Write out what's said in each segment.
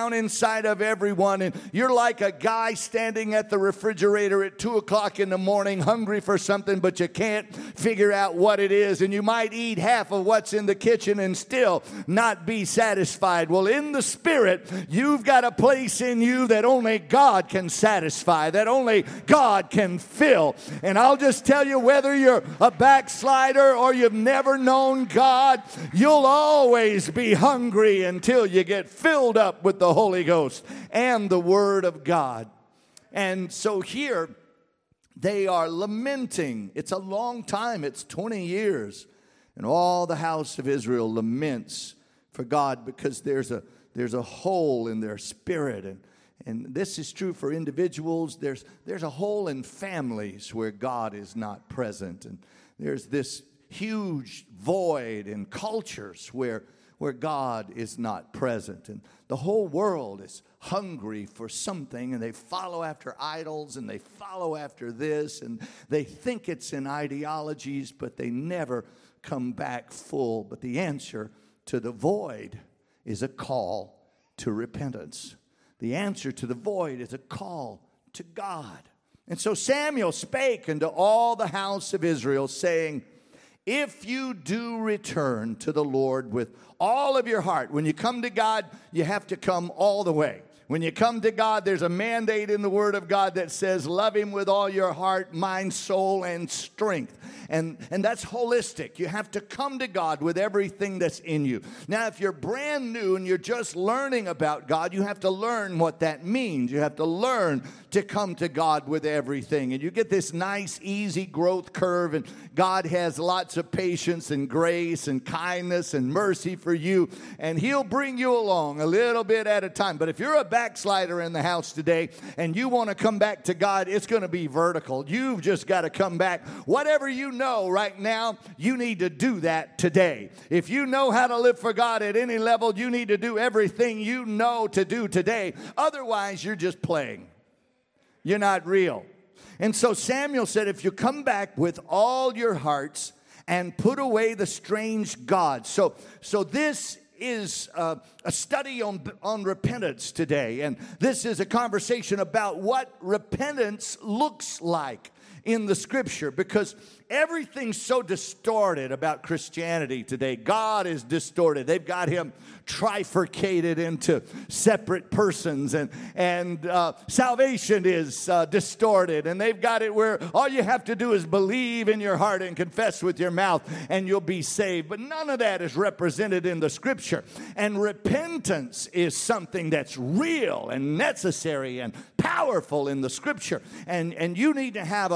down inside of everyone. And you're like a guy standing at the refrigerator at 2 o'clock in the morning, hungry for something, but you can't figure out what it is. And you might eat half of what's in the kitchen and still not be satisfied. Well, in the Spirit, you've got a place in you that only God can satisfy, that only God can fill. And I'll just tell you, whether you're a backslider or you've never known God, you'll always be hungry until you get filled up with the Holy Ghost and the Word of God. And so here they are lamenting. It's a long time. It's 20 years. And all the house of Israel laments for God because there's a hole in their spirit. And this is true for individuals. There's a hole in families where God is not present. And there's this huge void in cultures where God is not present. And the whole world is hungry for something, and they follow after idols, and they follow after this, and they think it's in ideologies, but they never come back full. But the answer to the void is a call to repentance. The answer to the void is a call to God. And so Samuel spake unto all the house of Israel, saying, if you do return to the Lord with all of your heart. When you come to God, you have to come all the way. When you come to God, there's a mandate in the Word of God that says, love Him with all your heart, mind, soul, and strength. And that's holistic. You have to come to God with everything that's in you. Now, if you're brand new and you're just learning about God, you have to learn what that means. You have to learn to come to God with everything. And you get this nice, easy growth curve, and God has lots of patience and grace and kindness and mercy for you, and He'll bring you along a little bit at a time. But if you're a backslider in the house today and you want to come back to God, it's going to be vertical. You've just got to come back. Whatever you know right now, you need to do that today. If you know how to live for God at any level, you need to do everything you know to do today. Otherwise, you're just playing. You're not real. And so Samuel said, if you come back with all your hearts and put away the strange gods. So this is a study on repentance today. And this is a conversation about what repentance looks like in the Scripture, because everything's so distorted about Christianity today. God is distorted. They've got Him trifurcated into separate persons, and salvation is distorted, and they've got it where all you have to do is believe in your heart and confess with your mouth and you'll be saved. But none of that is represented in the Scripture. And repentance is something that's real and necessary and powerful in the Scripture. And you need to have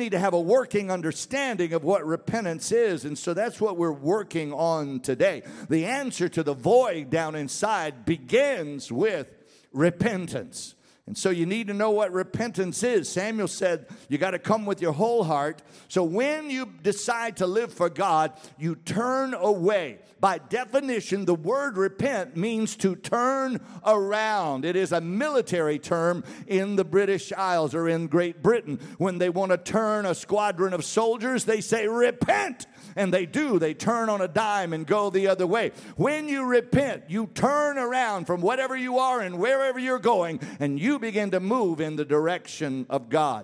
a working understanding of what repentance is. And so that's what we're working on today. The answer to the void down inside begins with repentance. And so you need to know what repentance is. Samuel said you got to come with your whole heart. So when you decide to live for God, you turn away. By definition, the word repent means to turn around. It is a military term in the British Isles or in Great Britain. When they want to turn a squadron of soldiers, they say repent. And they do. They turn on a dime and go the other way. When you repent, you turn around from whatever you are and wherever you're going, and you begin to move in the direction of God.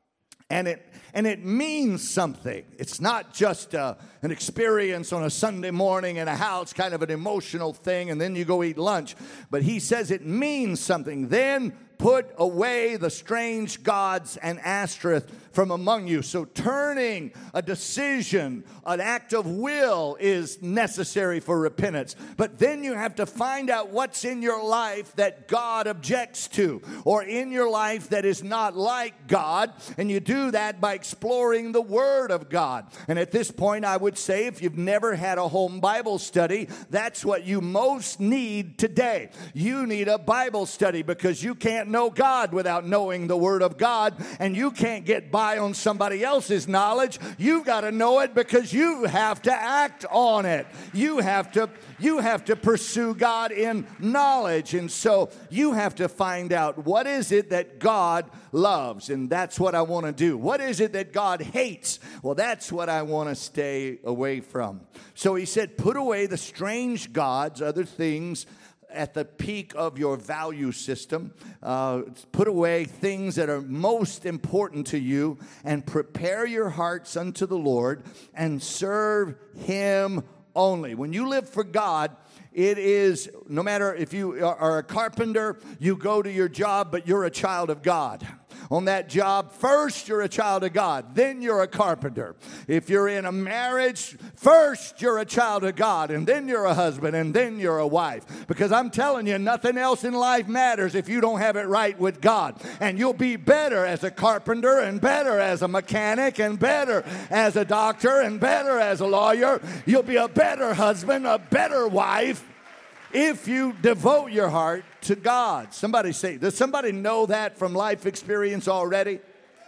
And it means something. It's not just an experience on a Sunday morning in a house, kind of an emotional thing, and then you go eat lunch. But he says it means something. Then put away the strange gods and Ashtoreth from among you. So turning, a decision, an act of will is necessary for repentance. But then you have to find out what's in your life that God objects to, or in your life that is not like God. And you do that by exploring the Word of God. And at this point, I would say, if you've never had a home Bible study, that's what you most need today. You need a Bible study, because you can't know God without knowing the Word of God, and you can't get by on somebody else's knowledge. You've got to know it, because you have to act on it. You have to pursue God in knowledge, and so you have to find out what is it that God loves, and that's what I want to do. What is it that God hates? Well, that's what I want to stay away from. So he said, put away the strange gods, other things at the peak of your value system. Put away things that are most important to you and prepare your hearts unto the Lord and serve Him only. When you live for God, it is, no matter if you are a carpenter, you go to your job, but you're a child of God. On that job, first you're a child of God, then you're a carpenter. If you're in a marriage, first you're a child of God, and then you're a husband, and then you're a wife. Because I'm telling you, nothing else in life matters if you don't have it right with God. And you'll be better as a carpenter, and better as a mechanic, and better as a doctor, and better as a lawyer. You'll be a better husband, a better wife, if you devote your heart to God. Somebody say, does somebody know that from life experience already?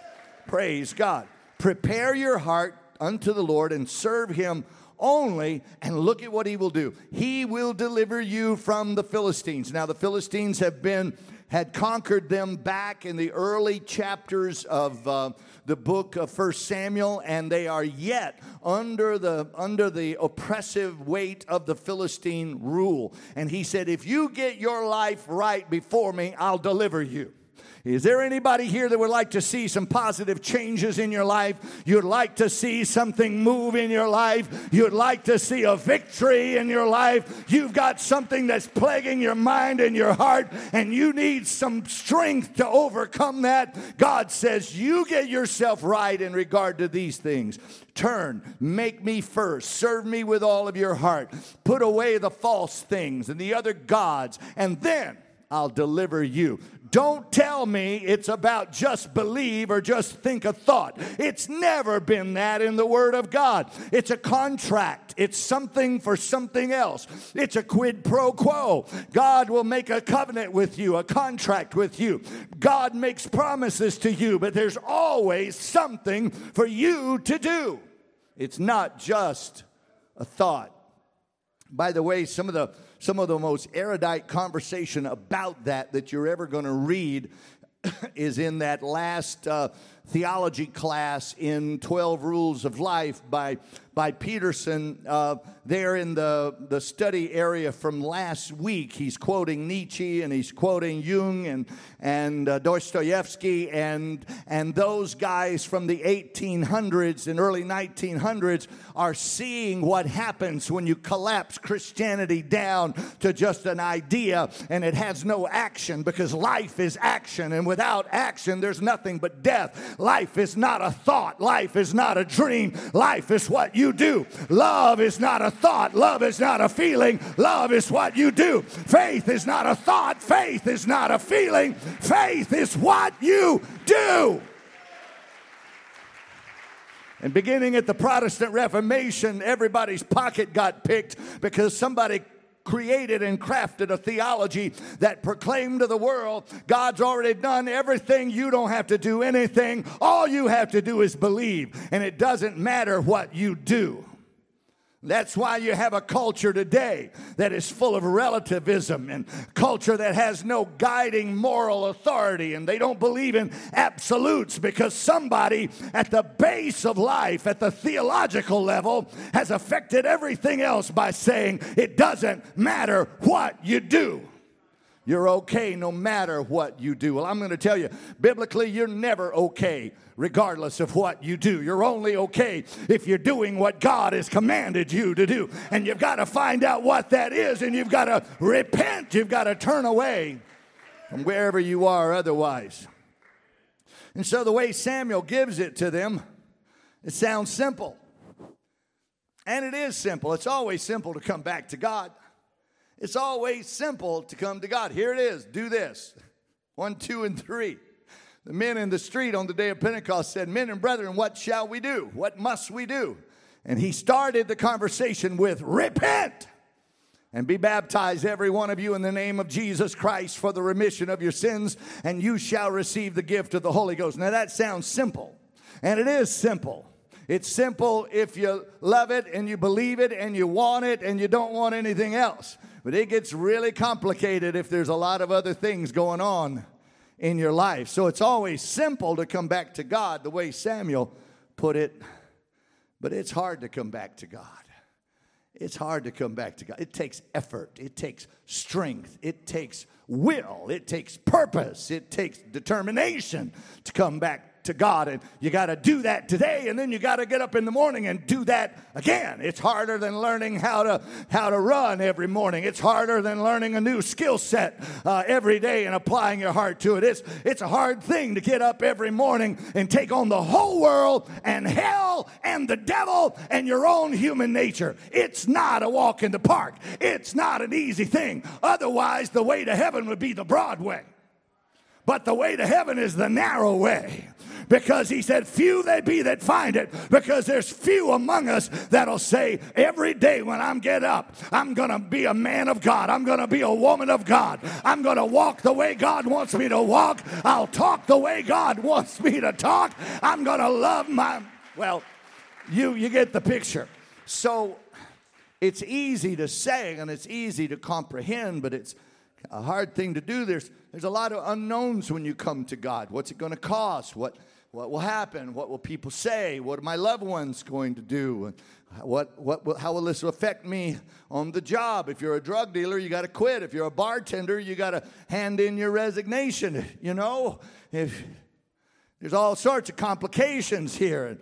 Praise God. Prepare your heart unto the Lord and serve Him only, and look at what He will do. He will deliver you from the Philistines. Now, the Philistines had conquered them back in the early chapters of the book of 1 Samuel, and they are yet under the oppressive weight of the Philistine rule. And He said, if you get your life right before me, I'll deliver you. Is there anybody here that would like to see some positive changes in your life? You'd like to see something move in your life? You'd like to see a victory in your life? You've got something that's plaguing your mind and your heart, and you need some strength to overcome that. God says, you get yourself right in regard to these things. Turn, make me first, serve me with all of your heart. Put away the false things and the other gods, and then I'll deliver you. Don't tell me it's about just believe or just think a thought. It's never been that in the Word of God. It's a contract. It's something for something else. It's a quid pro quo. God will make a covenant with you, a contract with you. God makes promises to you, but there's always something for you to do. It's not just a thought. By the way, some of the most erudite conversation about that you're ever going to read is in that last theology class in 12 Rules of Life by Peterson. There in the study area from last week, he's quoting Nietzsche and he's quoting Jung and Dostoevsky and those guys from the 1800s and early 1900s are seeing what happens when you collapse Christianity down to just an idea and it has no action, because life is action, and without action there's nothing but death. Life is not a thought. Life is not a dream. Life is what you do. Love is not a thought. Love is not a feeling. Love is what you do. Faith is not a thought. Faith is not a feeling. Faith is what you do. And beginning at the Protestant Reformation, everybody's pocket got picked because somebody created and crafted a theology that proclaimed to the world, God's already done everything. You don't have to do anything. All you have to do is believe. And it doesn't matter what you do. That's why you have a culture today that is full of relativism and culture that has no guiding moral authority, and they don't believe in absolutes because somebody at the base of life, at the theological level, has affected everything else by saying it doesn't matter what you do. You're okay no matter what you do. Well, I'm going to tell you, biblically, you're never okay regardless of what you do. You're only okay if you're doing what God has commanded you to do. And you've got to find out what that is, and you've got to repent. You've got to turn away from wherever you are otherwise. And so the way Samuel gives it to them, it sounds simple. And it is simple. It's always simple to come back to God. It's always simple to come to God. Here it is. Do this. 1, 2, and 3. The men in the street on the day of Pentecost said, men and brethren, what shall we do? What must we do? And he started the conversation with, repent and be baptized, every one of you, in the name of Jesus Christ for the remission of your sins, and you shall receive the gift of the Holy Ghost. Now that sounds simple, and it is simple. It's simple if you love it and you believe it and you want it and you don't want anything else. But it gets really complicated if there's a lot of other things going on in your life. So it's always simple to come back to God, the way Samuel put it, but it's hard to come back to God. It's hard to come back to God. It takes effort. It takes strength. It takes will. It takes purpose. It takes determination to come back to God. And you got to do that today, and then you got to get up in the morning and do that again. It's harder than learning how to run every morning. It's harder than learning a new skill set every day and applying your heart to it. It's a hard thing to get up every morning and take on the whole world and hell and the devil and your own human nature. It's not a walk in the park. It's not an easy thing. Otherwise, the way to heaven would be the broad way. But the way to heaven is the narrow way. Because he said, few they be that find it. Because there's few among us that'll say, every day when I'm get up, I'm going to be a man of God. I'm going to be a woman of God. I'm going to walk the way God wants me to walk. I'll talk the way God wants me to talk. I'm going to love well, you get the picture. So it's easy to say and it's easy to comprehend, but it's a hard thing to do. There's a lot of unknowns when you come to God. What's it going to cost? What will happen? What will people say? What are my loved ones going to do? How will this affect me on the job? If you're a drug dealer, you got to quit. If you're a bartender, you got to hand in your resignation. You know, there's all sorts of complications here,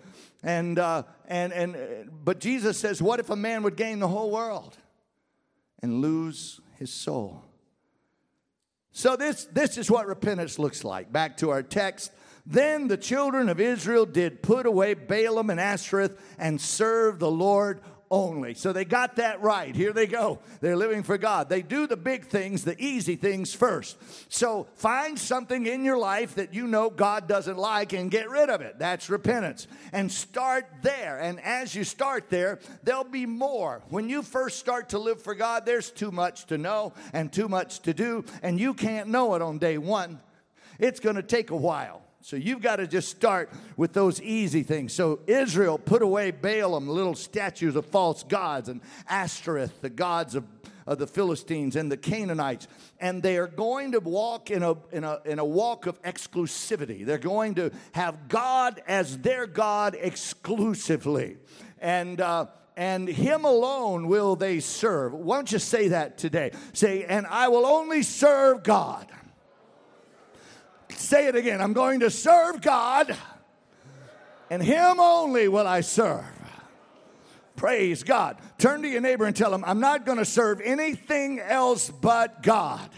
but Jesus says, what if a man would gain the whole world and lose his soul? So this is what repentance looks like. Back to our text. Then the children of Israel did put away Balaam and Ashtoreth and serve the Lord only. So they got that right. Here they go. They're living for God. They do the big things, the easy things first. So find something in your life that you know God doesn't like and get rid of it. That's repentance. And start there. And as you start there, there'll be more. When you first start to live for God, there's too much to know and too much to do. And you can't know it on day one. It's going to take a while. So you've got to just start with those easy things. So Israel put away Balaam, little statues of false gods, and Ashtoreth, the gods of the Philistines and the Canaanites. And they are going to walk in a walk of exclusivity. They're going to have God as their God exclusively. And him alone will they serve. Why don't you say that today? Say, and I will only serve God. Say it again. I'm going to serve God, and him only will I serve. Praise God. Turn to your neighbor and tell him, I'm not going to serve anything else but God.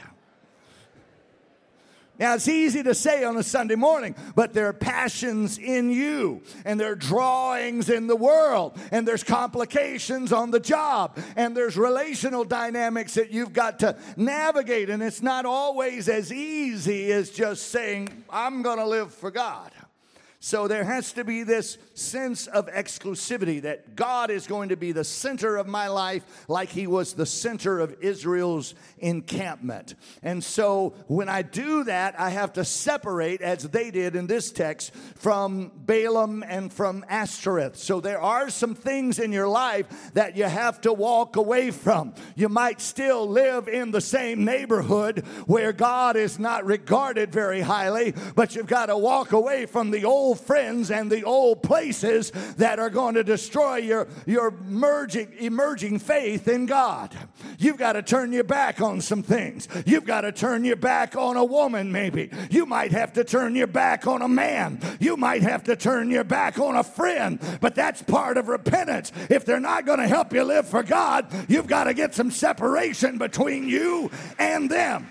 Now, it's easy to say on a Sunday morning, but there are passions in you, and there are drawings in the world, and there's complications on the job, and there's relational dynamics that you've got to navigate, and it's not always as easy as just saying, I'm going to live for God. So there has to be this sense of exclusivity that God is going to be the center of my life like he was the center of Israel's encampment. And so when I do that, I have to separate, as they did in this text, from Balaam and from Ashtoreth. So there are some things in your life that you have to walk away from. You might still live in the same neighborhood where God is not regarded very highly, but you've got to walk away from the old friends and the old places that are going to destroy your emerging faith in God. You've got to turn your back on some things. You've got to turn your back on a woman maybe. You might have to turn your back on a man. You might have to turn your back on a friend. But that's part of repentance. If they're not going to help you live for God, you've got to get some separation between you and them.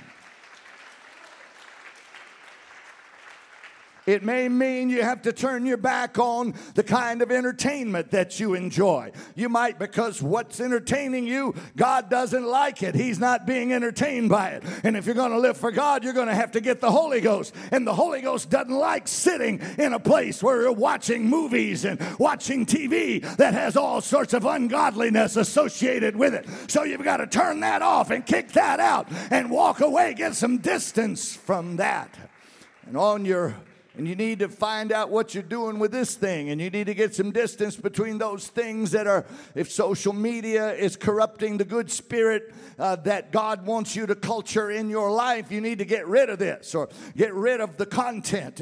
It may mean you have to turn your back on the kind of entertainment that you enjoy. You might, because what's entertaining you, God doesn't like it. He's not being entertained by it. And if you're going to live for God, you're going to have to get the Holy Ghost. And the Holy Ghost doesn't like sitting in a place where you're watching movies and watching TV that has all sorts of ungodliness associated with it. So you've got to turn that off and kick that out and walk away, get some distance from that. And on your And you need to find out what you're doing with this thing. And you need to get some distance between those things that are, if social media is corrupting the good spirit that God wants you to culture in your life, you need to get rid of this or get rid of the content.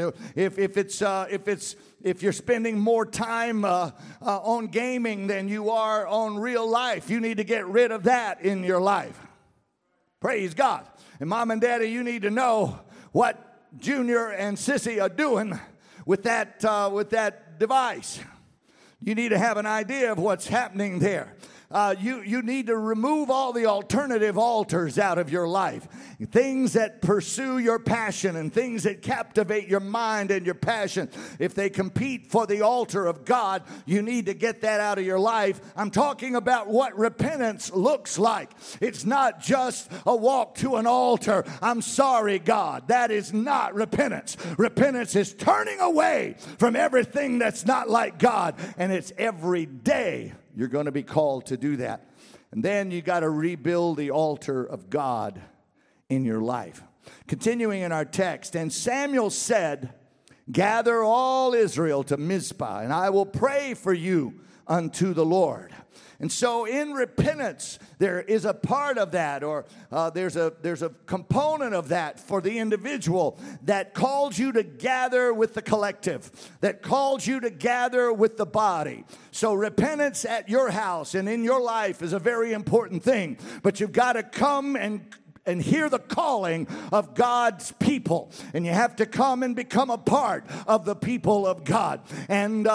If you're spending more time on gaming than you are on real life, you need to get rid of that in your life. Praise God. And mom and daddy, you need to know what Junior and Sissy are doing with that device. You need to have an idea of what's happening there. You need to remove all the alternative altars out of your life. Things that pursue your passion and things that captivate your mind and your passion. If they compete for the altar of God, you need to get that out of your life. I'm talking about what repentance looks like. It's not just a walk to an altar. I'm sorry, God. That is not repentance. Repentance is turning away from everything that's not like God. And it's every day. You're going to be called to do that. And then you got to rebuild the altar of God in your life. Continuing in our text, and Samuel said, gather all Israel to Mizpah, and I will pray for you unto the Lord. And so in repentance, there is a part of that, or there's a component of that for the individual that calls you to gather with the collective, that calls you to gather with the body. So repentance at your house and in your life is a very important thing, but you've got to come and hear the calling of God's people. And you have to come and become a part of the people of God. And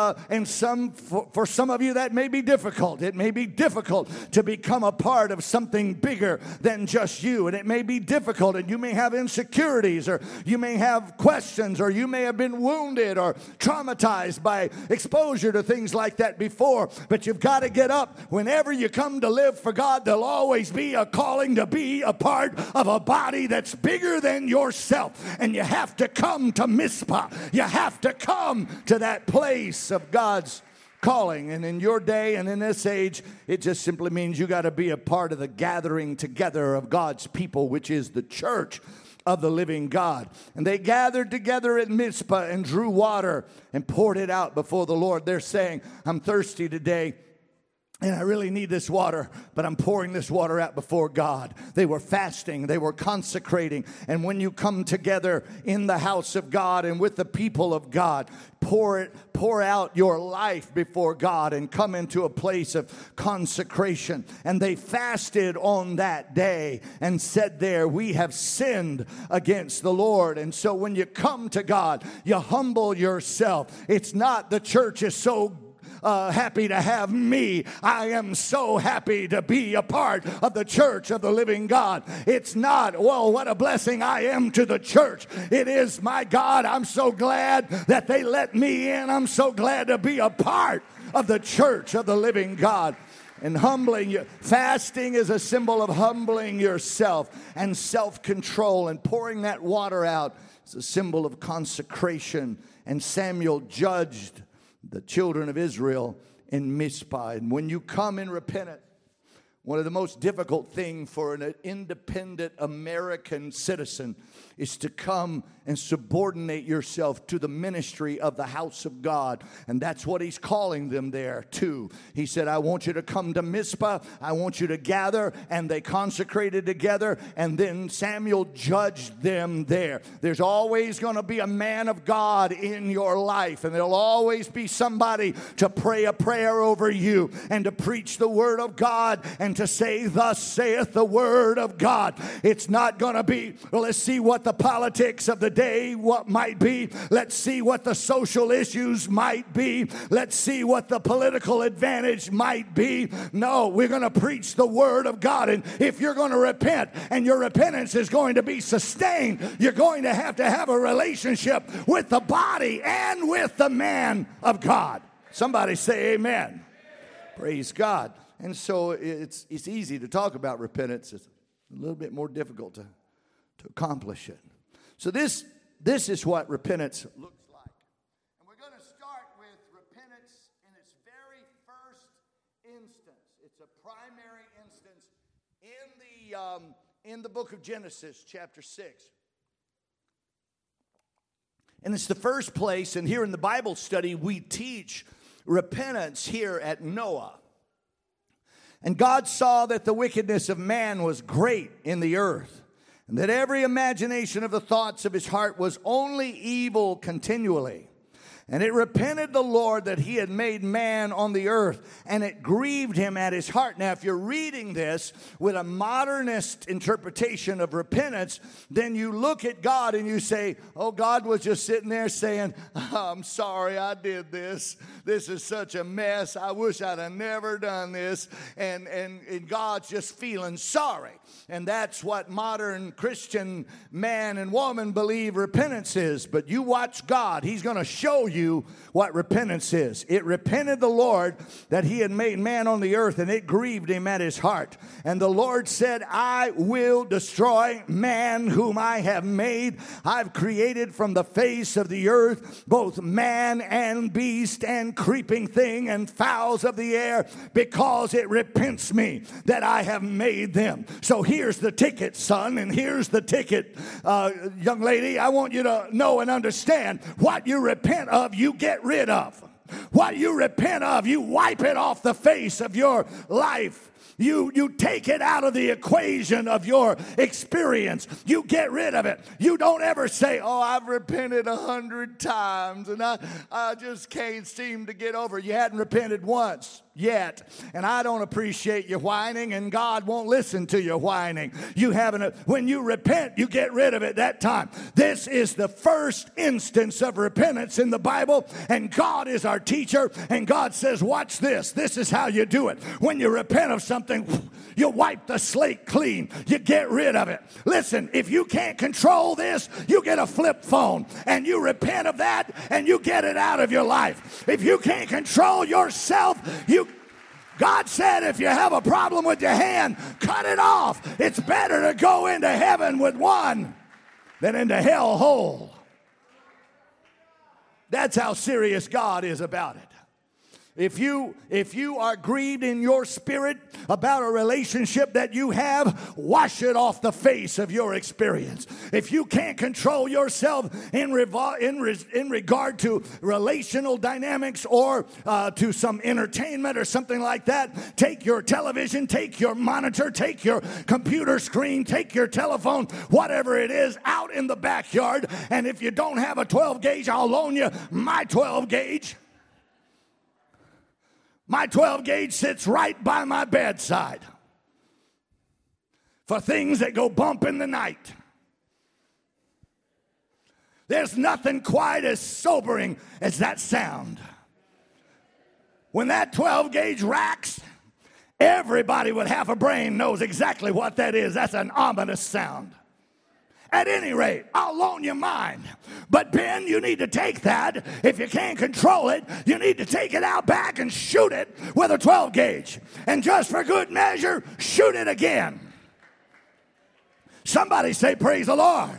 for some of you, that may be difficult. It may be difficult to become a part of something bigger than just you. And it may be difficult, and you may have insecurities, or you may have questions, or you may have been wounded or traumatized by exposure to things like that before. But you've got to get up. Whenever you come to live for God, there'll always be a calling to be a part of a body that's bigger than yourself. And you have to come to Mizpah. You have to come to that place of God's calling. And in your day and in this age, it just simply means you got to be a part of the gathering together of God's people, which is the church of the living God. And they gathered together at Mizpah and drew water and poured it out before the Lord. They're saying, I'm thirsty today, and I really need this water, but I'm pouring this water out before God. They were fasting. They were consecrating. And when you come together in the house of God and with the people of God, pour out your life before God and come into a place of consecration. And they fasted on that day and said there, we have sinned against the Lord. And so when you come to God, you humble yourself. It's not the church is so happy to have me. I am so happy to be a part of the church of the living God. It's not, well, what a blessing I am to the church. It is, my God, I'm so glad that they let me in. I'm so glad to be a part of the church of the living God. And humbling you. Fasting is a symbol of humbling yourself and self-control, and pouring that water out is a symbol of consecration. And Samuel judged the children of Israel in Mizpah. And when you come in repentance, one of the most difficult things for an independent American citizen is to come and subordinate yourself to the ministry of the house of God. And that's what he's calling them there to. He said, I want you to come to Mizpah. I want you to gather. And they consecrated together. And then Samuel judged them there. There's always going to be a man of God in your life. And there'll always be somebody to pray a prayer over you and to preach the word of God and to say, thus saith the word of God. It's not going to be, well, let's see what the politics of the day what might be. Let's see what the social issues might be. Let's see what the political advantage might be. No, we're going to preach the word of God. And if you're going to repent and your repentance is going to be sustained, you're going to have a relationship with the body and with the man of God. Somebody say amen. Praise God. And so it's easy to talk about repentance. It's a little bit more difficult to accomplish it. So this is what repentance looks like. And we're going to start with repentance in its very first instance. It's a primary instance in the book of Genesis, chapter 6. And it's the first place, and here in the Bible study, we teach repentance here at Noah. And God saw that the wickedness of man was great in the earth, and that every imagination of the thoughts of his heart was only evil continually. And it repented the Lord that he had made man on the earth, and it grieved him at his heart. Now, if you're reading this with a modernist interpretation of repentance, then you look at God and you say, oh, God was just sitting there saying, I'm sorry I did this. This is such a mess. I wish I'd have never done this. And God's just feeling sorry. And that's what modern Christian man and woman believe repentance is. But you watch God. He's going to show you what repentance is. It repented the Lord that he had made man on the earth, and it grieved him at his heart. And the Lord said, I will destroy man whom I have made. I've created from the face of the earth both man and beast and creeping thing and fowls of the air, because it repents me that I have made them. So here's the ticket, son, and here's the ticket, young lady. I want you to know and understand, what you repent of, you get rid of. What you repent of, you wipe it off the face of your life. You take it out of the equation of your experience. You get rid of it. You don't ever say, oh, I've repented 100 times and I just can't seem to get over it. You hadn't repented once yet. And I don't appreciate you whining, and God won't listen to your whining. When you repent, you get rid of it that time. This is the first instance of repentance in the Bible, and God is our teacher, and God says, watch this. This is how you do it. When you repent of something, you wipe the slate clean. You get rid of it. Listen, if you can't control this, you get a flip phone, and you repent of that, and you get it out of your life. If you can't control yourself, God said, if you have a problem with your hand, cut it off. It's better to go into heaven with one than into hell whole. That's how serious God is about it. If you are grieved in your spirit about a relationship that you have, wash it off the face of your experience. If you can't control yourself in regard to relational dynamics or to some entertainment or something like that, take your television, take your monitor, take your computer screen, take your telephone, whatever it is, out in the backyard. And if you don't have a 12 gauge, I'll loan you my 12 gauge. My 12 gauge sits right by my bedside for things that go bump in the night. There's nothing quite as sobering as that sound. When that 12 gauge racks, everybody with half a brain knows exactly what that is. That's an ominous sound. At any rate, I'll loan you mine. But Ben, you need to take that. If you can't control it, you need to take it out back and shoot it with a 12 gauge. And just for good measure, shoot it again. Somebody say, praise the Lord.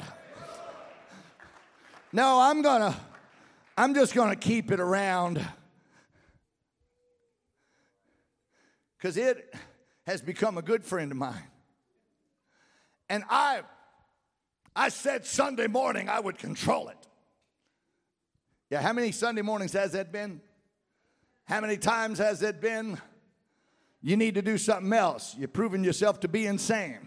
No, I'm just gonna keep it around, because it has become a good friend of mine. And I said Sunday morning I would control it. Yeah, how many Sunday mornings has that been? How many times has it been? You need to do something else. You're proving yourself to be insane.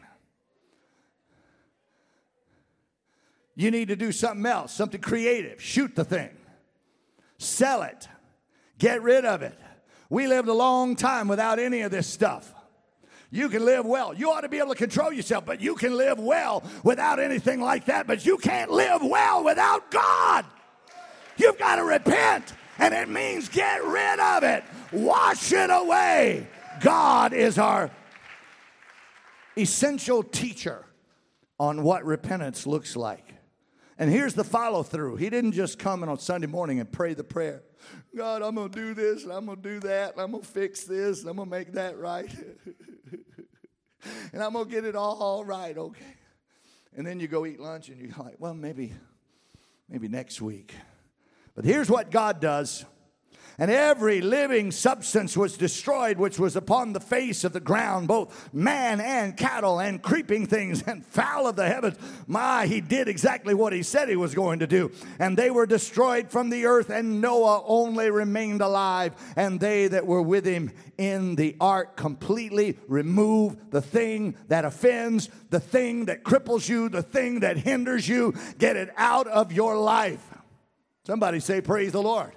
You need to do something else, something creative. Shoot the thing. Sell it. Get rid of it. We lived a long time without any of this stuff. You can live well. You ought to be able to control yourself, but you can live well without anything like that. But you can't live well without God. You've got to repent, and it means get rid of it. Wash it away. God is our essential teacher on what repentance looks like. And here's the follow through. He didn't just come in on Sunday morning and pray the prayer. God, I'm going to do this, and I'm going to do that, and I'm going to fix this, and I'm going to make that right. And I'm going to get it all right, okay? And then you go eat lunch, and you're like, well, maybe next week. But here's what God does. And every living substance was destroyed, which was upon the face of the ground, both man and cattle and creeping things and fowl of the heavens. My, he did exactly what he said he was going to do. And they were destroyed from the earth, and Noah only remained alive, and they that were with him in the ark. Completely remove the thing that offends, the thing that cripples you, the thing that hinders you. Get it out of your life. Somebody say, praise the Lord.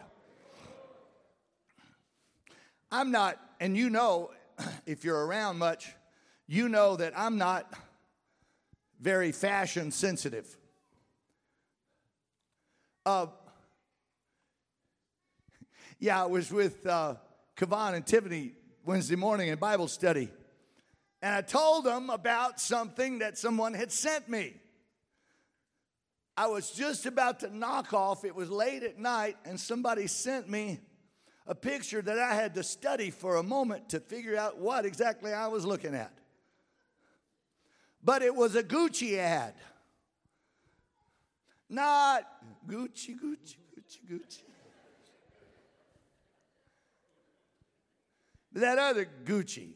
I'm not, and you know, if you're around much, you know that I'm not very fashion sensitive. I was with Kavan and Tiffany Wednesday morning in Bible study, and I told them about something that someone had sent me. I was just about to knock off. It was late at night, and somebody sent me a picture that I had to study for a moment to figure out what exactly I was looking at. But it was a Gucci ad. Not Gucci. That other Gucci.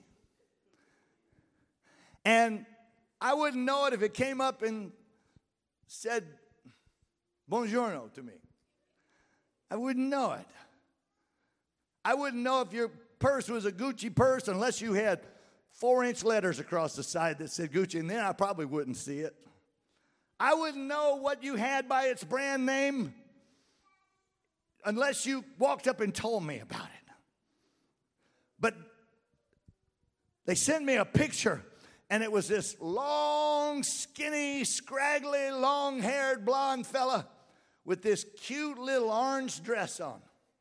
And I wouldn't know it if it came up and said buongiorno to me. I wouldn't know it. I wouldn't know if your purse was a Gucci purse unless you had 4-inch letters across the side that said Gucci, and then I probably wouldn't see it. I wouldn't know what you had by its brand name unless you walked up and told me about it. But they sent me a picture, and it was this long, skinny, scraggly, long-haired blonde fella with this cute little orange dress on.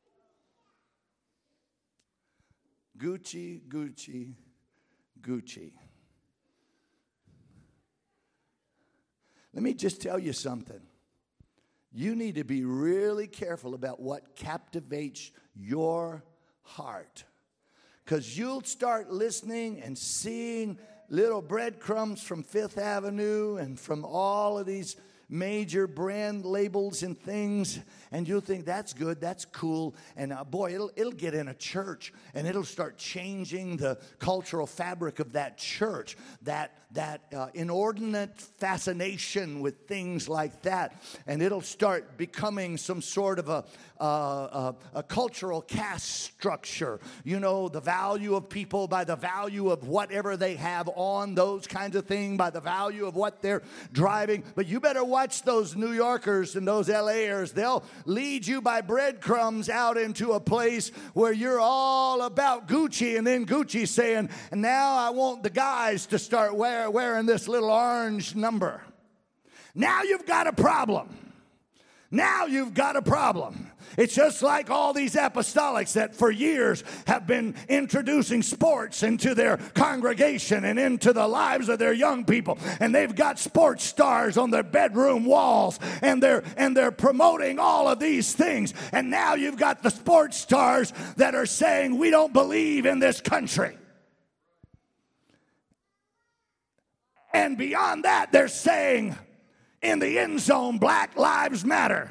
Gucci, Gucci, Gucci. Let me just tell you something. You need to be really careful about what captivates your heart. Because you'll start listening and seeing little breadcrumbs from Fifth Avenue and from all of these major brand labels and things, and you'll think that's good, that's cool, and boy, it'll get in a church, and it'll start changing the cultural fabric of that church, that inordinate fascination with things like that, and it'll start becoming some sort of a cultural caste structure. You know, the value of people by the value of whatever they have on, those kinds of things, by the value of what they're driving. But you better watch those New Yorkers and those LAers. They'll lead you by breadcrumbs out into a place where you're all about Gucci, and then Gucci saying, and now I want the guys to start wearing this little orange number. Now you've got a problem. Now you've got a problem. It's just like all these apostolics that for years have been introducing sports into their congregation and into the lives of their young people. And they've got sports stars on their bedroom walls, and they're promoting all of these things. And now you've got the sports stars that are saying, we don't believe in this country. And beyond that, they're saying, in the end zone, Black Lives Matter.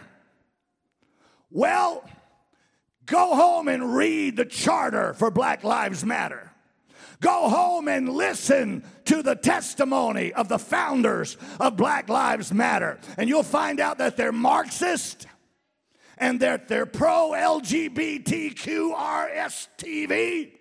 Well, go home and read the charter for Black Lives Matter. Go home and listen to the testimony of the founders of Black Lives Matter. And you'll find out that they're Marxist and that they're pro-LGBTQRSTV.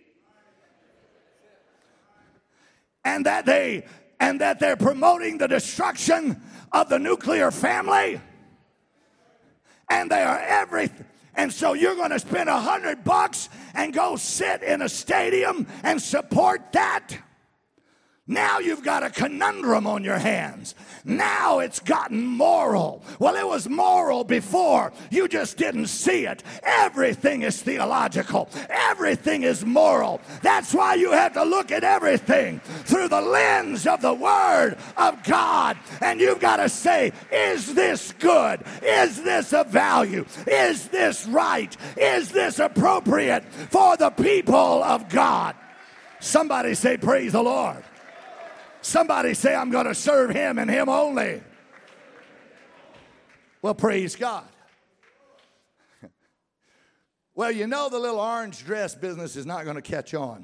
And that they're promoting the destruction of the nuclear family. And they are everything. And so you're going to spend $100 and go sit in a stadium and support that? Now you've got a conundrum on your hands. Now it's gotten moral. Well, it was moral before. You just didn't see it. Everything is theological. Everything is moral. That's why you have to look at everything through the lens of the Word of God. And you've got to say, is this good? Is this of value? Is this right? Is this appropriate for the people of God? Somebody say, praise the Lord. Somebody say, I'm going to serve Him and Him only. Well, praise God. Well, you know the little orange dress business is not going to catch on.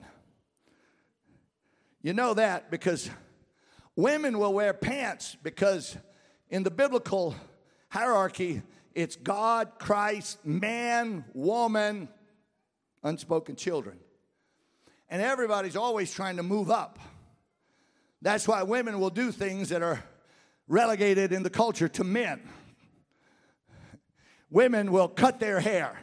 You know that because women will wear pants because in the biblical hierarchy, it's God, Christ, man, woman, unspoken children. And everybody's always trying to move up. That's why women will do things that are relegated in the culture to men. Women will cut their hair.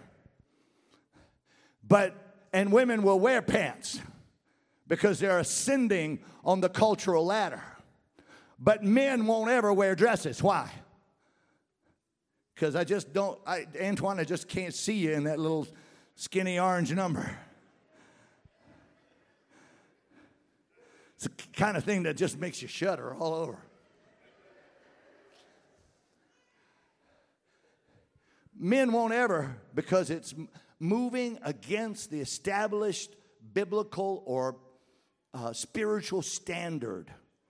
And women will wear pants because they're ascending on the cultural ladder. But men won't ever wear dresses. Why? Because Antoine, I just can't see you in that little skinny orange number. It's the kind of thing that just makes you shudder all over. Men won't ever, because it's moving against the established biblical or spiritual standard.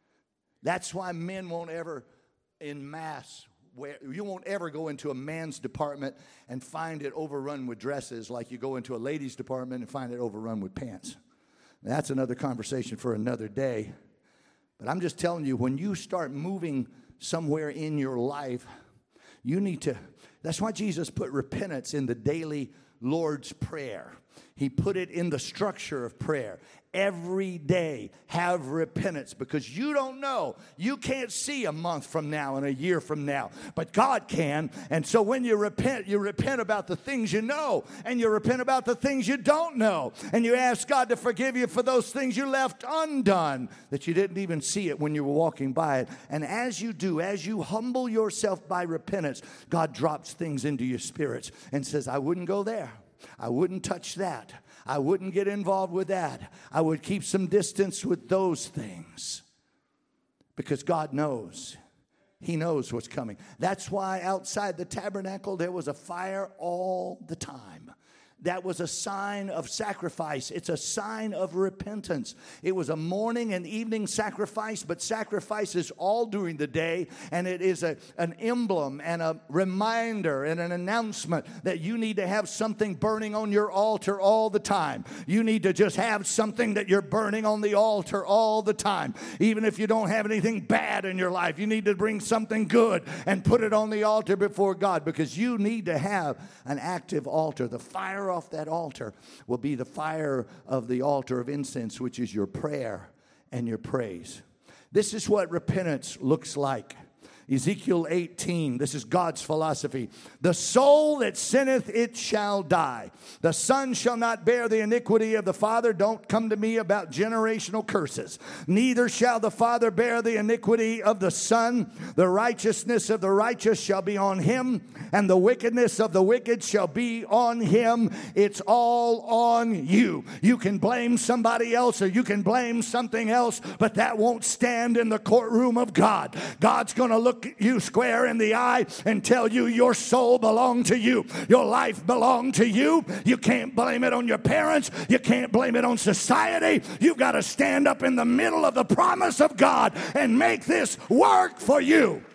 That's why men won't ever, en masse, you won't ever go into a man's department and find it overrun with dresses like you go into a ladies' department and find it overrun with pants. That's another conversation for another day. But I'm just telling you, when you start moving somewhere in your life, you need to. That's why Jesus put repentance in the daily Lord's Prayer. He put it in the structure of prayer. Every day, have repentance, because you don't know. You can't see a month from now and a year from now, but God can. And so when you repent about the things you know, and you repent about the things you don't know, and you ask God to forgive you for those things you left undone, that you didn't even see it when you were walking by it. And as you do, as you humble yourself by repentance, God drops things into your spirits and says, I wouldn't go there. I wouldn't touch that. I wouldn't get involved with that. I would keep some distance with those things. Because God knows. He knows what's coming. That's why outside the tabernacle there was a fire all the time. That was a sign of sacrifice. It's a sign of repentance. It was a morning and evening sacrifice, but sacrifices all during the day. And it is an emblem and a reminder and an announcement that you need to have something burning on your altar all the time. You need to just have something that you're burning on the altar all the time. Even if you don't have anything bad in your life, you need to bring something good and put it on the altar before God, because you need to have an active altar. The fire off that altar will be the fire of the altar of incense, which is your prayer and your praise. This is what repentance looks like. Ezekiel 18, this is God's philosophy. The soul that sinneth, it shall die. The son shall not bear the iniquity of the father. Don't come to me about generational curses. Neither shall the father bear the iniquity of the son. The righteousness of the righteous shall be on him, and the wickedness of the wicked shall be on him. It's all on you. You can blame somebody else or you can blame something else, but that won't stand in the courtroom of God. God's going to look you square in the eye and tell you your soul belonged to you. Your life belonged to you. You can't blame it on your parents. You can't blame it on society. You've got to stand up in the middle of the promise of God and make this work for you.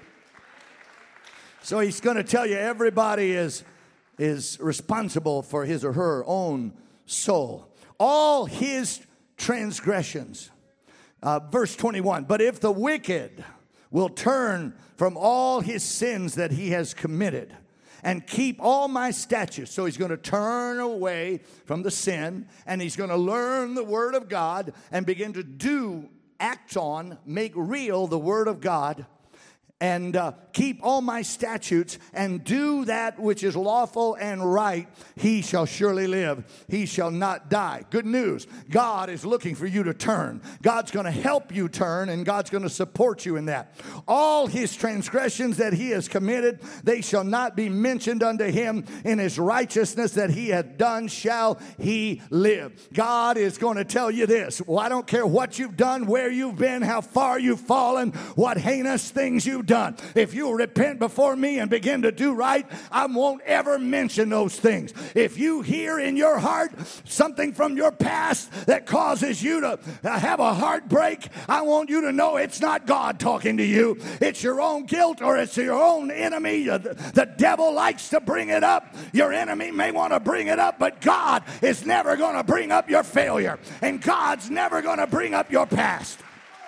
So he's going to tell you everybody is responsible for his or her own soul. All his transgressions. Verse 21, but if the wicked will turn from all his sins that he has committed and keep all my statutes. So he's going to turn away from the sin, and he's going to learn the word of God and begin to act on, make real the word of God, and keep all my statutes and do that which is lawful and right, he shall surely live. He shall not die. Good news. God is looking for you to turn. God's going to help you turn, and God's going to support you in that. All his transgressions that he has committed, they shall not be mentioned unto him. In his righteousness that he hath done shall he live. God is going to tell you this. Well, I don't care what you've done, where you've been, how far you've fallen, what heinous things you've done. If you'll repent before me and begin to do right, I won't ever mention those things. If you hear in your heart something from your past that causes you to have a heartbreak, I want you to know it's not God talking to you. It's your own guilt, or it's your own enemy. The devil likes to bring it up. Your enemy may want to bring it up, but God is never going to bring up your failure, and God's never going to bring up your past.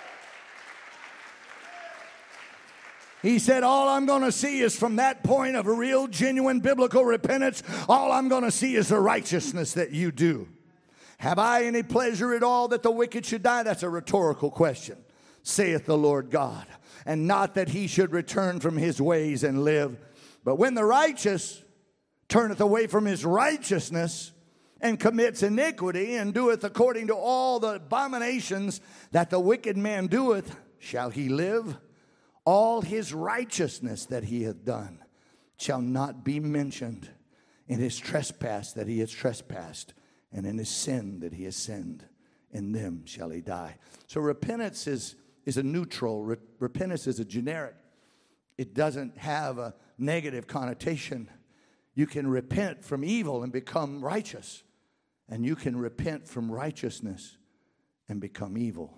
He said, all I'm going to see is from that point of a real, genuine biblical repentance, all I'm going to see is the righteousness that you do. Have I any pleasure at all that the wicked should die? That's a rhetorical question, saith the Lord God. And not that he should return from his ways and live. But when the righteous turneth away from his righteousness and commits iniquity and doeth according to all the abominations that the wicked man doeth, shall he live? All his righteousness that he hath done shall not be mentioned. In his trespass that he has trespassed, and in his sin that he has sinned, in them shall he die. So repentance is a neutral. Repentance is a generic. It doesn't have a negative connotation. You can repent from evil and become righteous. And you can repent from righteousness and become evil.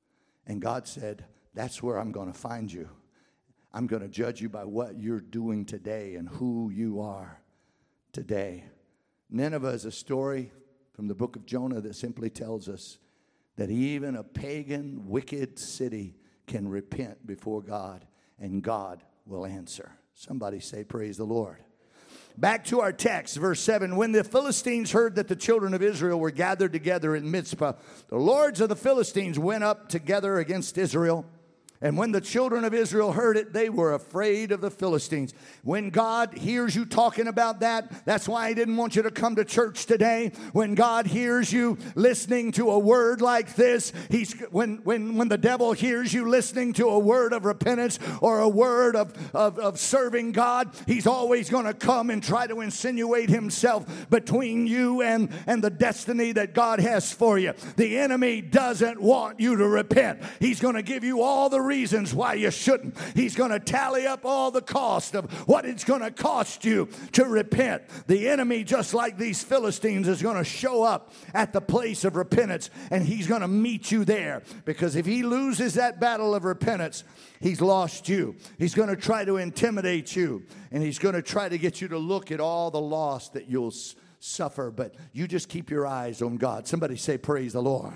And God said, that's where I'm going to find you. I'm going to judge you by what you're doing today and who you are today. Nineveh is a story from the book of Jonah that simply tells us that even a pagan, wicked city can repent before God, and God will answer. Somebody say, praise the Lord. Back to our text, verse 7. When the Philistines heard that the children of Israel were gathered together in Mizpah, the lords of the Philistines went up together against Israel. And when the children of Israel heard it, they were afraid of the Philistines. When God hears you talking about that, that's why He didn't want you to come to church today. When God hears you listening to a word like this, when the devil hears you listening to a word of repentance or a word of serving God, he's always going to come and try to insinuate himself between you and the destiny that God has for you. The enemy doesn't want you to repent. He's going to give you all the reasons why you shouldn't. He's going to tally up all the cost of what it's going to cost you to repent. The enemy, just like these Philistines, is going to show up at the place of repentance, and he's going to meet you there, because if he loses that battle of repentance, he's lost you. He's going to try to intimidate you, and he's going to try to get you to look at all the loss that you'll suffer, but you just keep your eyes on God. Somebody say, praise the Lord.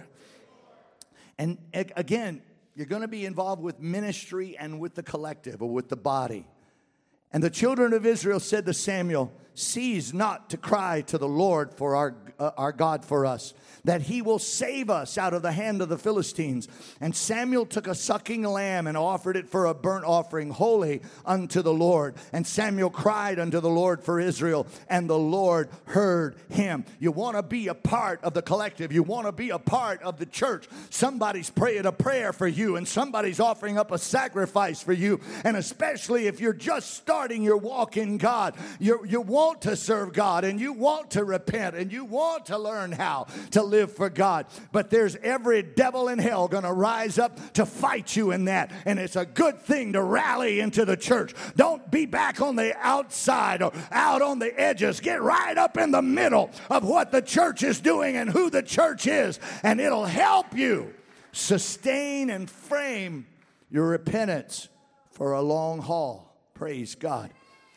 And again, you're going to be involved with ministry and with the collective, or with the body. And the children of Israel said to Samuel, cease not to cry to the Lord for our God for us, that he will save us out of the hand of the Philistines. And Samuel took a sucking lamb and offered it for a burnt offering, holy unto the Lord. And Samuel cried unto the Lord for Israel, and the Lord heard him. You want to be a part of the collective. You want to be a part of the church. Somebody's praying a prayer for you, and somebody's offering up a sacrifice for you. And especially if you're just starting your walk in God, you want to serve God, and you want to repent, and you want to learn how to live for God. But there's every devil in hell going to rise up to fight you in that. And it's a good thing to rally into the church. Don't be back on the outside or out on the edges. Get right up in the middle of what the church is doing and who the church is, and it'll help you sustain and frame your repentance for a long haul. Praise God.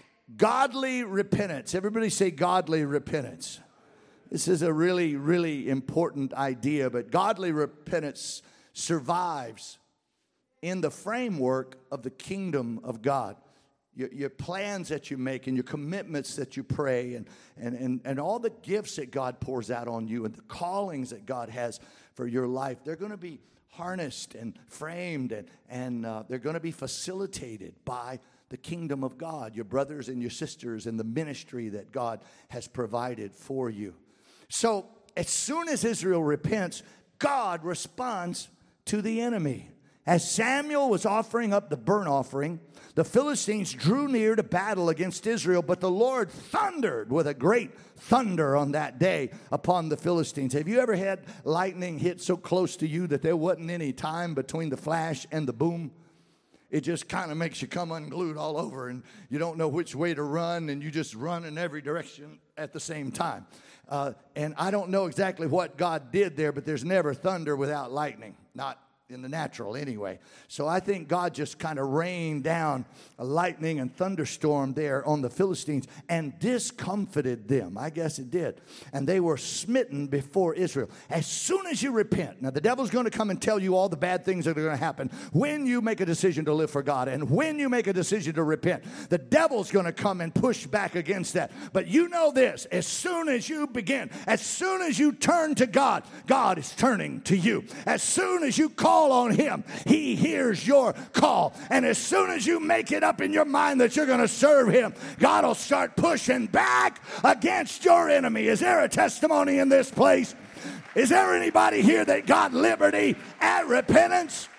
Godly repentance. Everybody say godly repentance. This is a really, really important idea, but godly repentance survives in the framework of the kingdom of God. Your plans that you make and your commitments that you pray and all the gifts that God pours out on you and the callings that God has for your life, they're going to be harnessed and framed and they're going to be facilitated by the kingdom of God, your brothers and your sisters, and the ministry that God has provided for you. So as soon as Israel repents, God responds to the enemy. As Samuel was offering up the burnt offering, the Philistines drew near to battle against Israel, but the Lord thundered with a great thunder on that day upon the Philistines. Have you ever had lightning hit so close to you that there wasn't any time between the flash and the boom? it just kind of makes you come unglued all over, and you don't know which way to run, and you just run in every direction at the same time. And I don't know exactly what God did there, but there's never thunder without lightning, not in the natural anyway. So I think God just kind of rained down a lightning and thunderstorm there on the Philistines and discomfited them. I guess it did. And they were smitten before Israel. As soon as you repent, now the devil's going to come and tell you all the bad things that are going to happen when you make a decision to live for God. And when you make a decision to repent, the devil's going to come and push back against that. But you know this, as soon as you begin, as soon as you turn to God, God is turning to you. As soon as you call on him, he hears your call. And as soon as you make it up in your mind that you're going to serve him, God will start pushing back against your enemy. Is there a testimony in this place? Is there anybody here that got liberty at repentance?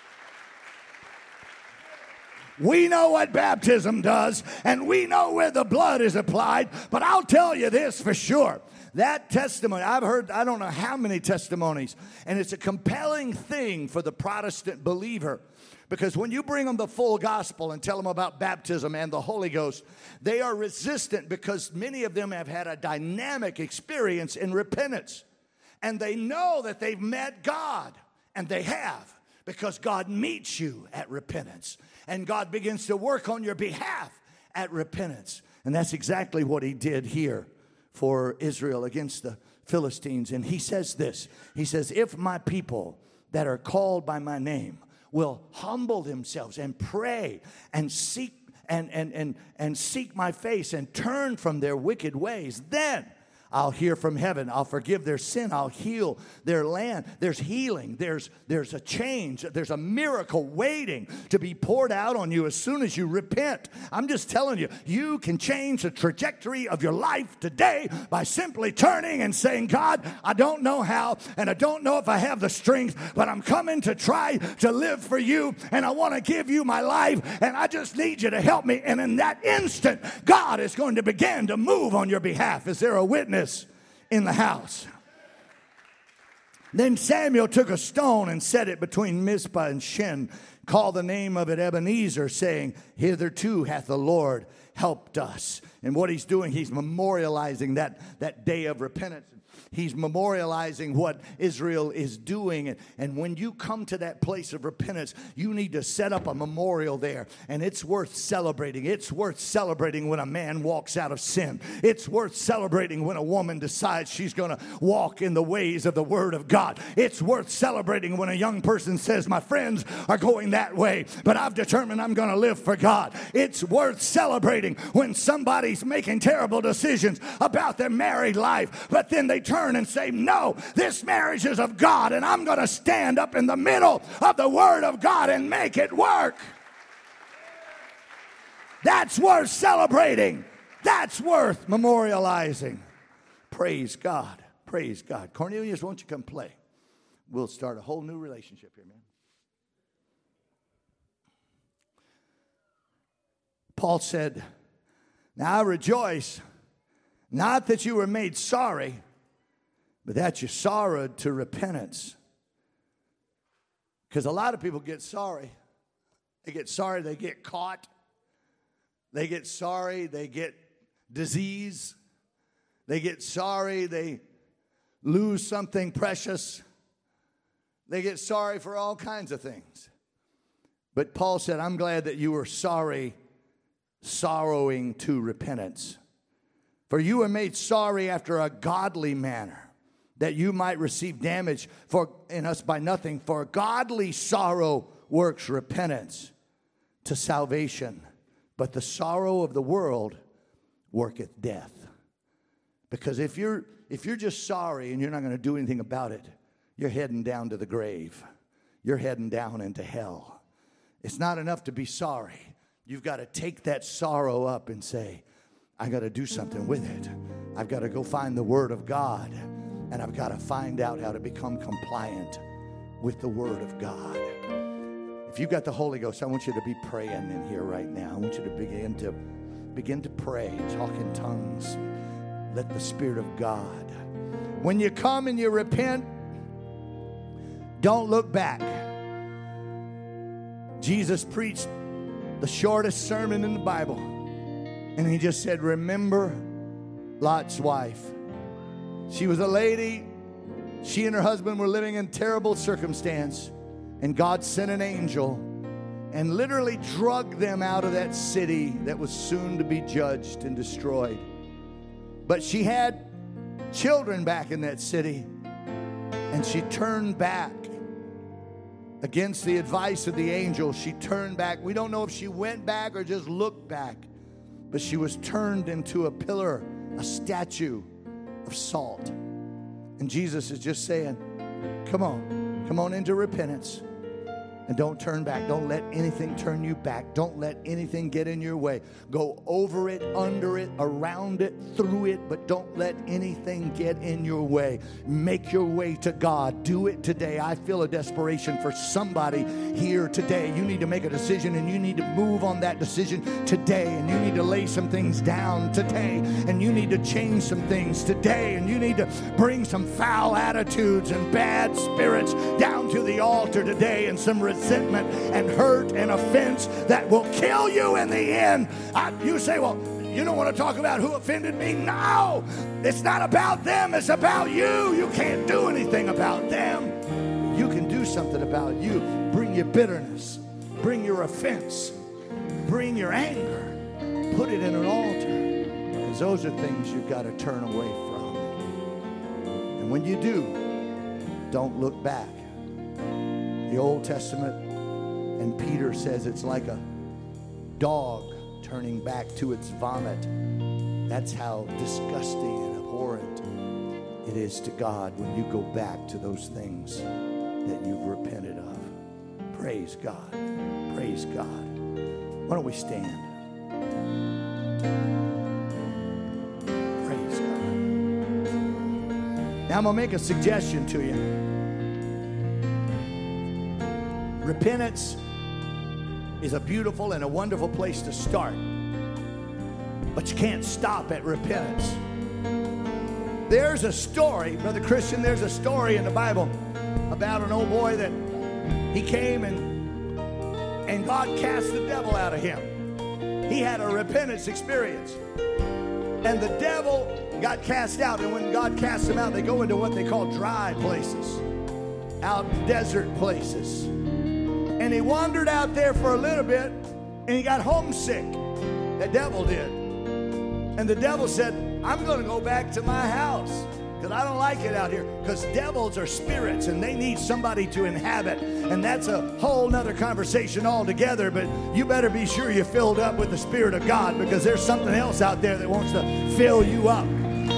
We know what baptism does, and we know where the blood is applied, but I'll tell you this for sure. That testimony, I've heard, I don't know how many testimonies, and it's a compelling thing for the Protestant believer, because when you bring them the full gospel and tell them about baptism and the Holy Ghost, they are resistant because many of them have had a dynamic experience in repentance, and they know that they've met God, and they have, because God meets you at repentance, and God begins to work on your behalf at repentance, and that's exactly what he did here for Israel against the Philistines. And he says this, he says, if my people that are called by my name will humble themselves and pray and seek and seek my face and turn from their wicked ways, then I'll hear from heaven. I'll forgive their sin. I'll heal their land. There's healing. There's a change. There's a miracle waiting to be poured out on you as soon as you repent. I'm just telling you, you can change the trajectory of your life today by simply turning and saying, God, I don't know how, and I don't know if I have the strength, but I'm coming to try to live for you, and I want to give you my life, and I just need you to help me. And in that instant, God is going to begin to move on your behalf. Is there a witness in the house? Then Samuel took a stone and set it between Mizpah and Shen, called the name of it Ebenezer, saying, hitherto hath the Lord helped us. And what he's doing, he's memorializing that day of repentance. He's memorializing what Israel is doing. And when you come to that place of repentance, you need to set up a memorial there. And it's worth celebrating. It's worth celebrating when a man walks out of sin. It's worth celebrating when a woman decides she's going to walk in the ways of the Word of God. It's worth celebrating when a young person says, my friends are going that way, but I've determined I'm going to live for God. It's worth celebrating when somebody's making terrible decisions about their married life, but then they turn and say, no, this marriage is of God, and I'm going to stand up in the middle of the Word of God and make it work. That's worth celebrating. That's worth memorializing. Praise God. Praise God. Cornelius, won't you come play? We'll start a whole new relationship here, man. Paul said, now I rejoice, not that you were made sorry, but that you sorrowed to repentance. Because a lot of people get sorry. They get sorry, they get caught. They get sorry, they get disease. They get sorry, they lose something precious. They get sorry for all kinds of things. But Paul said, I'm glad that you were sorry, sorrowing to repentance. For you were made sorry after a godly manner, that you might receive damage in us by nothing. For godly sorrow works repentance to salvation, but the sorrow of the world worketh death. Because if you're just sorry and you're not going to do anything about it, you're heading down to the grave. You're heading down into hell. It's not enough to be sorry. You've got to take that sorrow up and say, I got to do something with it. I've got to go find the Word of God. And I've got to find out how to become compliant with the Word of God. If you've got the Holy Ghost, I want you to be praying in here right now. I want you to begin to pray, talk in tongues. Let the Spirit of God. When you come and you repent, don't look back. Jesus preached the shortest sermon in the Bible. And he just said, remember Lot's wife. She was a lady. She and her husband were living in terrible circumstance. And God sent an angel and literally drug them out of that city that was soon to be judged and destroyed. But she had children back in that city. And she turned back. Against the advice of the angel, she turned back. We don't know if she went back or just looked back. But she was turned into a pillar, a statue of salt. And Jesus is just saying, come on into repentance. And don't turn back. Don't let anything turn you back. Don't let anything get in your way. Go over it, under it, around it, through it, but don't let anything get in your way. Make your way to God. Do it today. I feel a desperation for somebody here today. You need to make a decision, and you need to move on that decision today, and you need to lay some things down today, and you need to change some things today, and you need to bring some foul attitudes and bad spirits down to the altar today, and some resentment and hurt and offense that will kill you in the end. You say, well, you don't want to talk about who offended me? No, it's not about them. It's about you. You can't do anything about them. You can do something about you. Bring your bitterness. Bring your offense. Bring your anger. Put it in an altar. Because those are things you've got to turn away from. And when you do, don't look back. The Old Testament, and Peter says it's like a dog turning back to its vomit. That's how disgusting and abhorrent it is to God when you go back to those things that you've repented of. Praise God. Praise God. Why don't we stand? Praise God. Now I'm going to make a suggestion to you. Repentance is a beautiful and a wonderful place to start. But you can't stop at repentance. There's a story, Brother Christian, there's a story in the Bible about an old boy that he came and God cast the devil out of him. He had a repentance experience. And the devil got cast out. And when God casts them out, they go into what they call dry places, out desert places. And he wandered out there for a little bit, and he got homesick. The devil did. And the devil said, I'm going to go back to my house because I don't like it out here. Because devils are spirits, and they need somebody to inhabit. And that's a whole nother conversation altogether. But you better be sure you're filled up with the Spirit of God, because there's something else out there that wants to fill you up.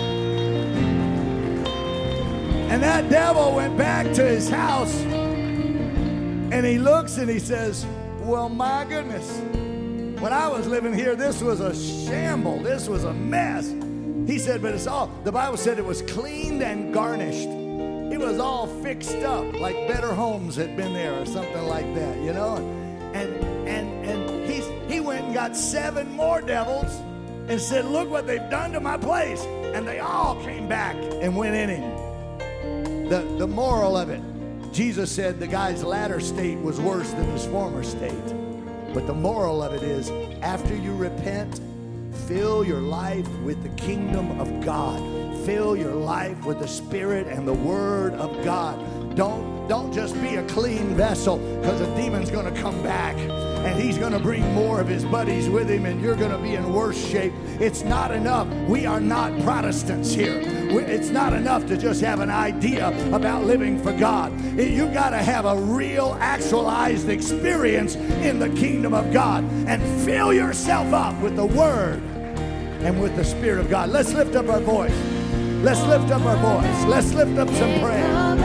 And that devil went back to his house. And he looks and he says, well, my goodness, when I was living here, this was a shamble. This was a mess. He said, but it's all, the Bible said it was cleaned and garnished. It was all fixed up like Better Homes had been there or something like that, you know. And he went and got 7 more devils and said, look what they've done to my place. And they all came back and went in him. The moral of it, Jesus said the guy's latter state was worse than his former state. But the moral of it is, after you repent, fill your life with the kingdom of God. Fill your life with the Spirit and the Word of God. Don't just be a clean vessel, because a demon's going to come back and he's going to bring more of his buddies with him, and you're going to be in worse shape. It's not enough. We are not Protestants here. It's not enough to just have an idea about living for God. You've got to have a real, actualized experience in the kingdom of God, and fill yourself up with the Word and with the Spirit of God. Let's lift up our voice. Let's lift up our voice. Let's lift up some prayer.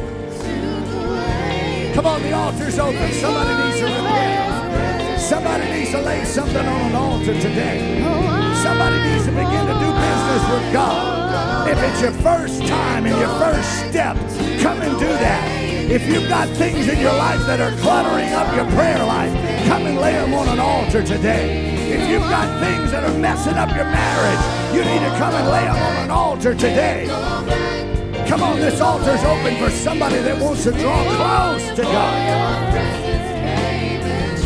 Come on, the altar's open. Somebody needs to repent. Somebody needs to lay something on an altar today. Somebody needs to begin to do business with God. If it's your first time and your first step, come and do that. If you've got things in your life that are cluttering up your prayer life, come and lay them on an altar today. If you've got things that are messing up your marriage, you need to come and lay them on an altar today. Come on, this altar's open for somebody that wants to draw close to God.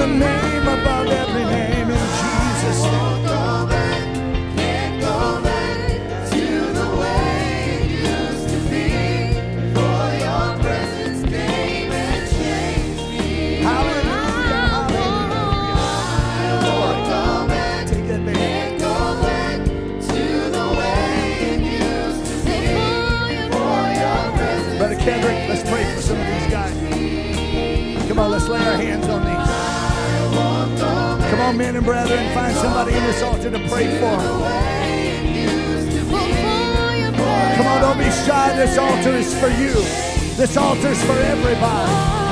the name above every name in Jesus' name. Kendrick, let's pray for some of these guys. Come on, let's lay our hands on these. Come on, men and brethren, find somebody in this altar to pray for. Come on, don't be shy. This altar is for you. This altar is for everybody.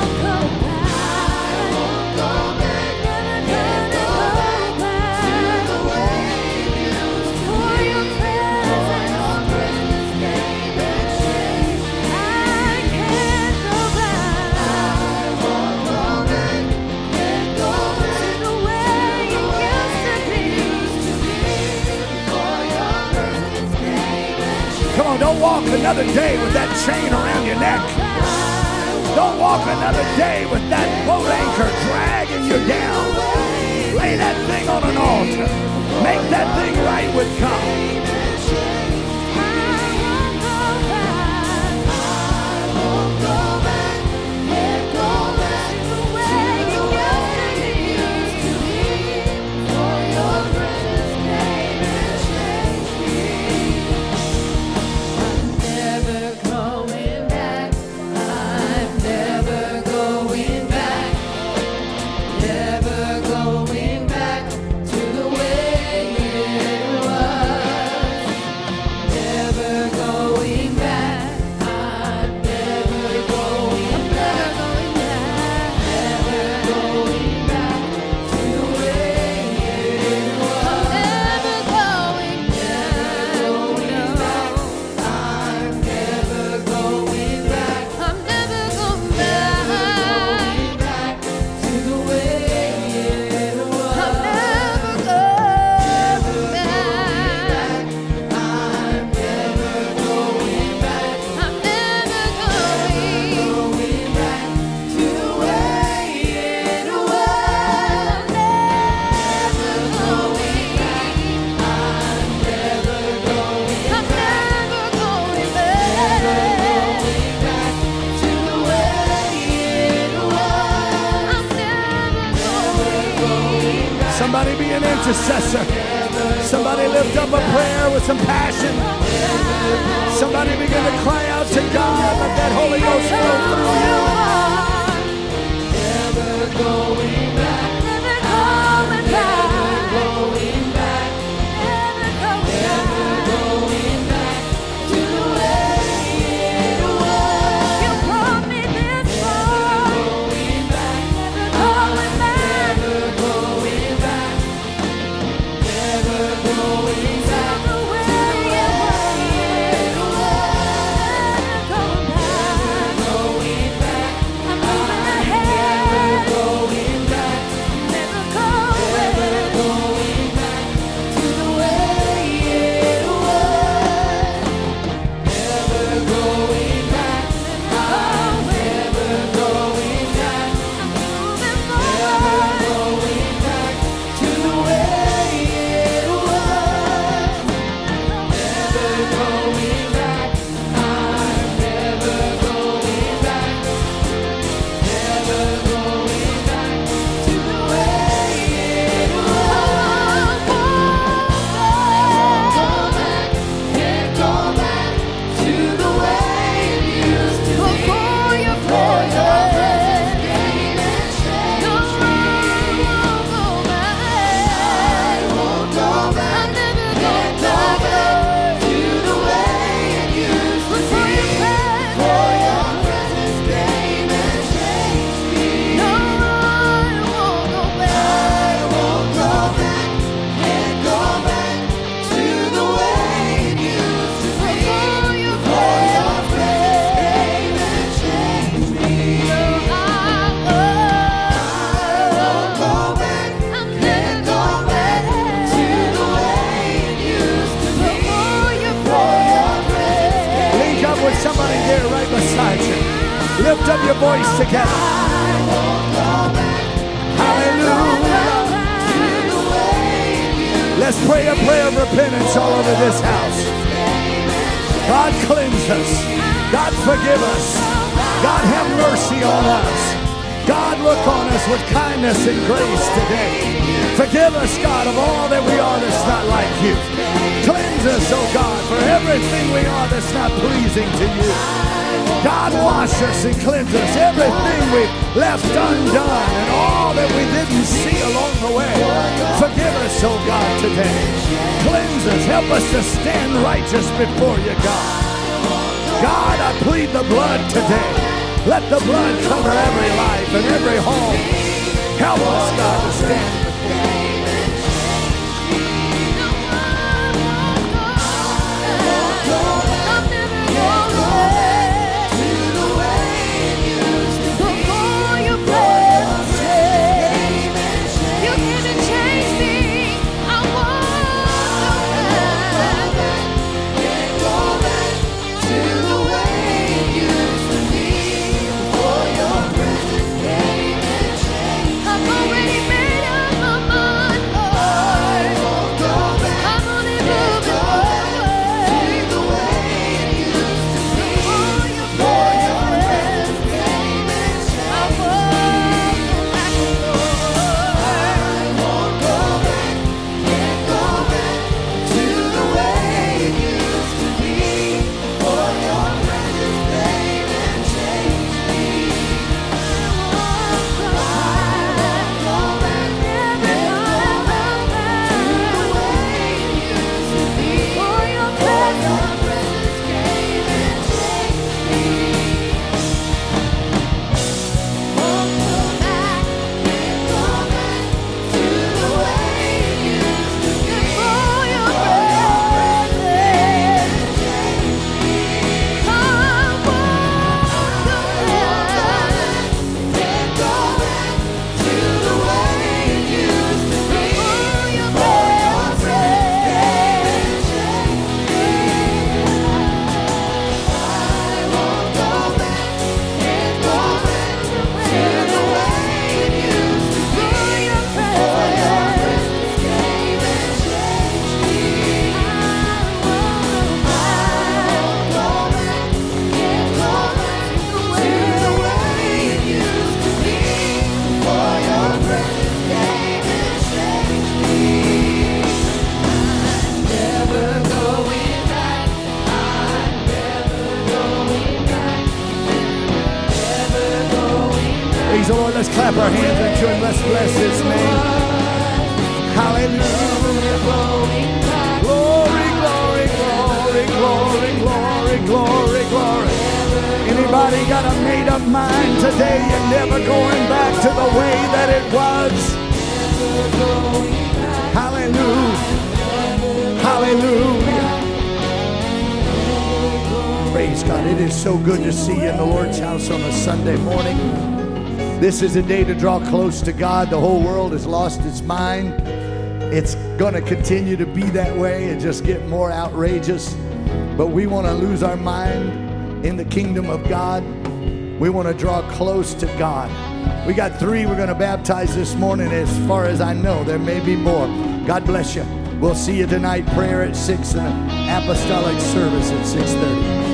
Come on, don't walk another day with that chain around your neck. Don't walk another day with that boat anchor dragging you down. Lay that thing on an altar. Make that thing right with God. Somebody be an intercessor. Somebody lift up a prayer with some passion. Somebody begin to cry out to God. Let that Holy Ghost flow through you. Never going back. Never going back. Never going back. Never going back to the way it was. You brought me this far. Going back. Never going back. Lift up your voice together. Hallelujah. Let's pray a prayer of repentance all over this house. God, cleanse us. God, forgive us. God, have mercy on us. God, look on us with kindness and grace today. Forgive us, God, of all that we are that's not like you. Cleanse us, oh God, for everything we are that's not pleasing to you. God, wash us and cleanse us. Everything we left undone and all that we didn't see along the way. Forgive us, oh God, today. Cleanse us. Help us to stand righteous before you, God. God, I plead the blood today. Let the blood cover every life and every home. Help us, God, to stand before you. Praise the Lord. Let's clap our hands unto him. Let's bless his name. Hallelujah. Glory, glory, glory, glory, glory, glory, glory. Anybody got a made up mind today? You're never going back to the way that it was. Hallelujah. Hallelujah. Praise God. It is so good to see you in the Lord's house on a Sunday morning. This is a day to draw close to God. The whole world has lost its mind. It's going to continue to be that way and just get more outrageous. But we want to lose our mind in the kingdom of God. We want to draw close to God. We got 3 we're going to baptize this morning. As far as I know, there may be more. God bless you. We'll see you tonight. Prayer at 6 and an apostolic service at 6:30.